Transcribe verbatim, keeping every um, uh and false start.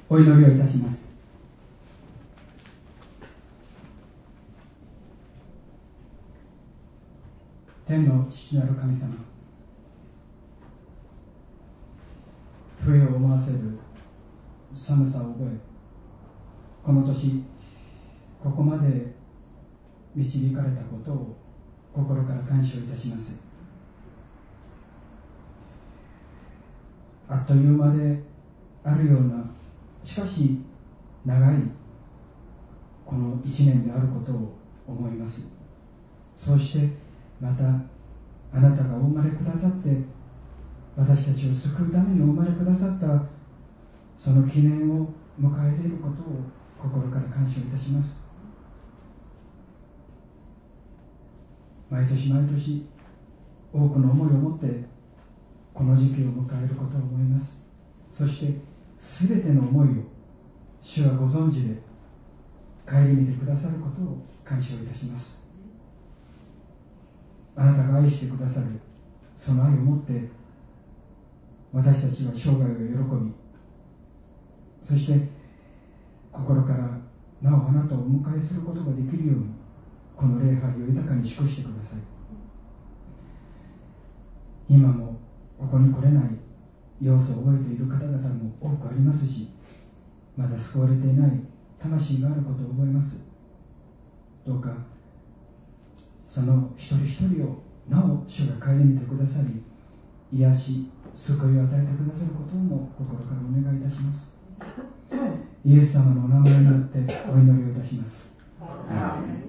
お祈りをいたします。天の父なる神様、冬を思わせる寒さを覚え、この年ここまで導かれたことを心から感謝いたします。あっという間であるような、しかし長いこの一年であることを思います。そしてまたあなたがお生まれくださって私たちを救うためにお生まれくださったその記念を迎え入れることを心から感謝いたします。毎年毎年多くの思いを持ってこの時期を迎えることを思います。そしてすべての思いを主はご存知で顧みてくださることを感謝いたします。あなたが愛してくださるその愛を持って私たちは生涯を喜び、そして心からなおあなたをお迎えすることができるようにこの礼拝を豊かに祝してください。今もここに来れない要素を覚えている方々も多くありますし、まだ救われていない魂があることを覚えます。どうかその一人一人をなお主が顧みてくださり、癒し救いを与えてくださることをも心からお願いいたします。イエス様のお名前によってお祈りをいたします。アーメン。